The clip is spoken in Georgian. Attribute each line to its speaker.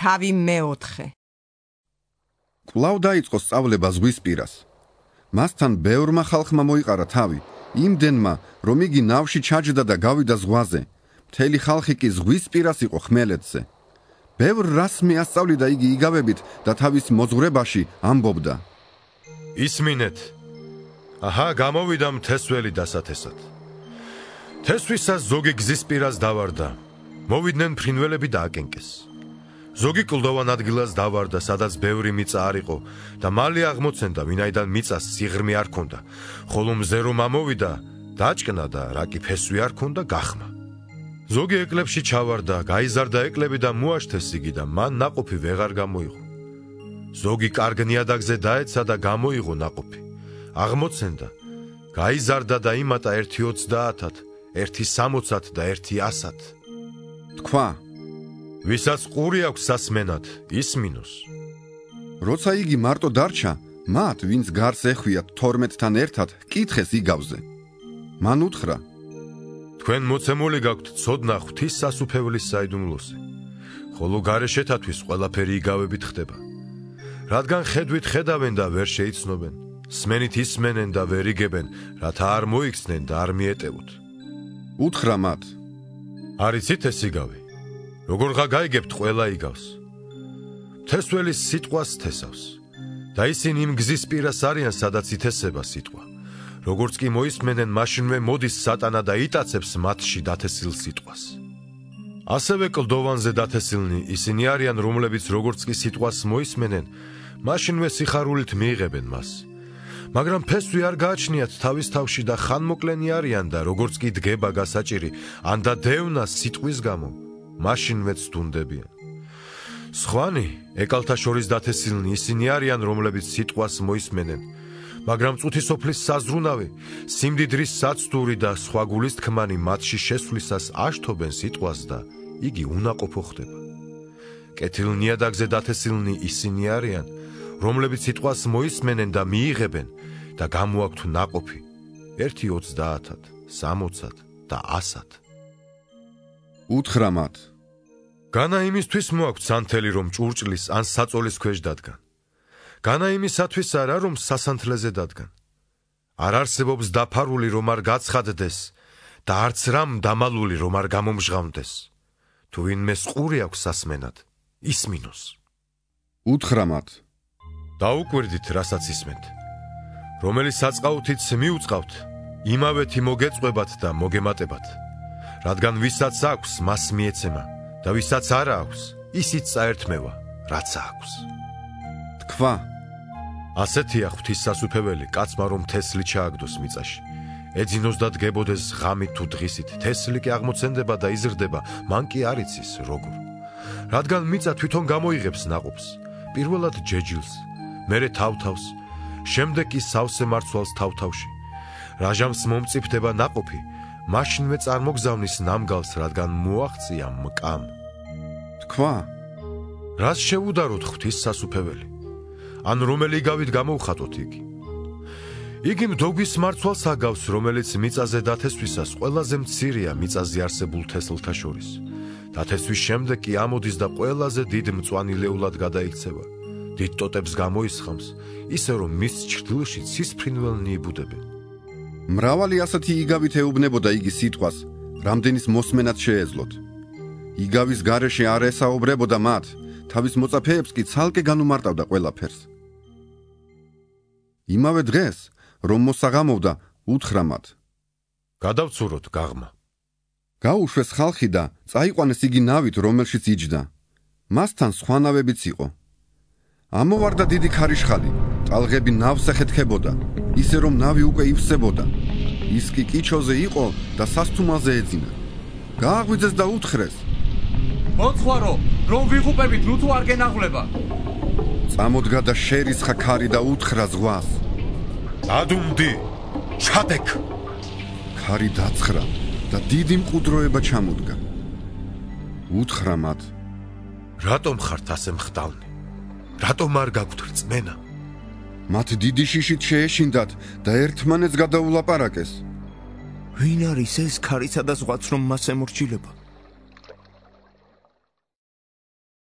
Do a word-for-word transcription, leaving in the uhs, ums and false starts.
Speaker 1: თავი მეოთხე.
Speaker 2: კვლავ დაიწყო სწავლება ზღვისპირას. მასთან ბევრმა ხალხმა მოიყარა თავი, იმდენმა, რომ იგი ნავში ჩაჯდა და გავიდა ზღვაზე. მთელი ხალხი კი ზღვისპირას იყო ხმელეთზე. ბევრ რას მიასწავლიდა იგი იგავებით და თავის მოძღვრებაში ამბობდა.
Speaker 3: ისმინეთ. აჰა, გამოვიდა მთესველი დასათესად. თესვისას ზოგი გზისპირას დავარდა. მოვიდნენ ფრინველები და აკენკეს. ზოგი კლდოვან ადგილას დავარდა, სადაც ბევრი მიწა არ იყო და მალე აღმოცენდა, ვინაიდან მიწას სიღრმე არ ქონდა, ხოლო მზე რომ ამოვიდა, დაჭკნა და რა კი ფესვი არ ქონდა, გახმა. ზოგი ეკლებში ჩავარდა, გაიზარდა ეკლები და მოაშთეს იგი და მან ნაყოფი ვეღარ გამოიღო. ზოგი კარგ ნიადაგზე დაეცა და გამოიღო ნაყოფი. აღმოცენდა, გაიზარდა და იმატა ერთი ოცდაათად, ერთი სამოცად და ერთი ასად.
Speaker 2: თქვა,
Speaker 3: ვისაც ყური აქვს სასმენად, ისმინოს.
Speaker 2: როცა იგი მარტო დარჩა, მათ, ვინც გარს ეხვიათ თორმეტთან ერთად, კითხეს იგავზე. მან უთხრა,
Speaker 3: თქვენ მოცემული გაქვთ ცოდნა ღვთის სასუფეველის საიდუმლოზე, ხოლო გარეშეთათვის ყველაფერი იგავებით ხდება. რადგან ხედვით ხედავენ და ვერ შეიცნობენ, სმენით ისმენენ და ვერ იგებენ, რათა არ მოიქცნენ და არ მიეტევოთ.
Speaker 2: უთხრა მათ,
Speaker 3: არიცით ეს იგავი, როგორღა გაიგებთ ყველა იგავს. თესველის სიტყვას თესავს და ისინი იმ გზის პირას არიან, სადაც ითესება სიტყვა. როგორც კი მოისმენენ, მაშინვე მოდის სატანა და იტაცებს მათში დათესილ სიტყვას. ასევე კლდოვანზე დათესილნი ისინი არიან, რომლებიც როგორც კი სიტყვას მოისმენენ, მაშინვე სიხარულით მიიღებენ მას. მაგრამ ფესვი არ გააჩნიათ თავის თავში და ხანმოკლენი არიან და როგორც კი დგება გასაჭირი, ან და დევნა სიტყვის გამო, მაშინვე ცდუნდებიან. სხვანი, ეკალთა შორის დათესილნი ისინი არიან, რომლებიც სიტყვას მოისმენენ, მაგრამ წუთისოფლის საზრუნავი, სიმდიდრის საცდური და სხვა გულისთქმანი მათში შესვლისას აშთობენ სიტყვას და იგი უნაყოფო ხდება. კეთილ ნიადაგზე დათესილნი ისინი არიან, რომლებიც სიტყვას მოისმენენ და მიიღებენ და გამოაქვთ ნაყოფი, ერთი ოცდაათად, სამოცად და ასად.
Speaker 2: უთხრა მათ,
Speaker 3: განა იმისთვის მოაქვთ სანთელი, რომ ჭურჭლის ან საწოლის ქვეშ დადგან. განა იმისათვის არა, რომ სასანთლეზე დადგან. არ არსებობს დაფარული, რომ არ გაცხადდეს და არც რამ დამალული, რომ არ გამომჟღავნდეს. თუ ვინმეს ყური აქვს სასმენად, ისმინოს.
Speaker 2: უთხრა მათ,
Speaker 3: დაუკვირდით, რასაც ისმენთ. რომელი საწყაუთიც მიუწყავთ, იმავეთი მოგეწყვებათ და მოგემატებათ. რადგან ვისაც აქვს, მას მიეცემა და ვისაც არა აქვს, ისიც წაერთმევა, რაც აქვს.
Speaker 2: თქვა,
Speaker 3: ასეთია ღვთის სასუფეველი კაცმა, რომ თესლი ჩააგდოს მიწაში. ეძინოს და დგებოდეს ღამით თუ დღისით, თესლი კი აღმოცენდება და იზრდება, მან კი არ იცის როგორ. რადგან მიწა თვითონ გამოიღებს ნაყოფს, პირველად ჯეჯილს, მერე თავთავს, შემდეგ კი სავსე მარცვალს თავთავში. რაჟამს მომწიფდება ნაყოფი, მაშინვე წარმოგზავნის ნამგალს, რადგან მოაღწია მკამ.
Speaker 2: თქვა,
Speaker 3: რას შევუდაროთ ღვთის სასუფეველი? ან რომელი იგავით გამოვხატოთ იგი? იგი მდოგვის მარცვალს აგავს, რომელიც მიწაზე დათესვისას ყველაზე მცირეა მიწაზე არსებულ თესლთა შორის. დათესვის შემდეგ კი ამოდის და ყველაზე დიდ მწვანილეულად გადაიქცევა. დიდ ტოტებს გამოისხამს, ისე რომ მის ჩრდილში ცისფრინველნი იბუდებენ.
Speaker 2: მრავალი ასეთი იგავით ეუბნებოდა იგი სიტყვას, რამდენის მოსმენად შეეძლოთ. იგავის გარეშე არ ესაუბრებოდა მათ, თავის მოწაფეებს კი ცალკე განუმარტავდა ყველაფერს. იმავე დღეს, რომ მოსაღამოვდა, უთხრა მათ,
Speaker 3: გადავცუროთ გაღმა.
Speaker 2: გაუშვეს ხალხი და წაიყვანეს იგი ნავით, რომელშიც იჯდა. მასთან სხვა ნავებიც იყო. ამოვარდა დიდი ქარიშხალი, ტალღები ნავს ეხეთქებოდა, ისე რომ ნავი უკვე ივსებოდა. ის კი კიჩოზე იყო და სასთუმალზე ეძინა. გააღვიძეს და უთხრეს,
Speaker 4: მოცხვარო, რომ ვიღუპებით, ნუ თუ არ გენაღვლება.
Speaker 2: წამოდგა და შერისხა ქარი და უთხრა ზღვას,
Speaker 3: დადუმდი, ჩადეკ.
Speaker 2: ქარი დაცხრა და დიდი მყუდროება ჩამოდგა. უთხრა მათ,
Speaker 3: რატომ ხართ ასე მხდალნი? რატომ არ გაქვთ რწმენა?
Speaker 2: მათ დიდი შიშით შეეშინდათ და ერთმანეთს გადაულაპარაკეს.
Speaker 5: ვინ არის ეს ქარისა და ზღვაც, რომ მას ემორჩილება?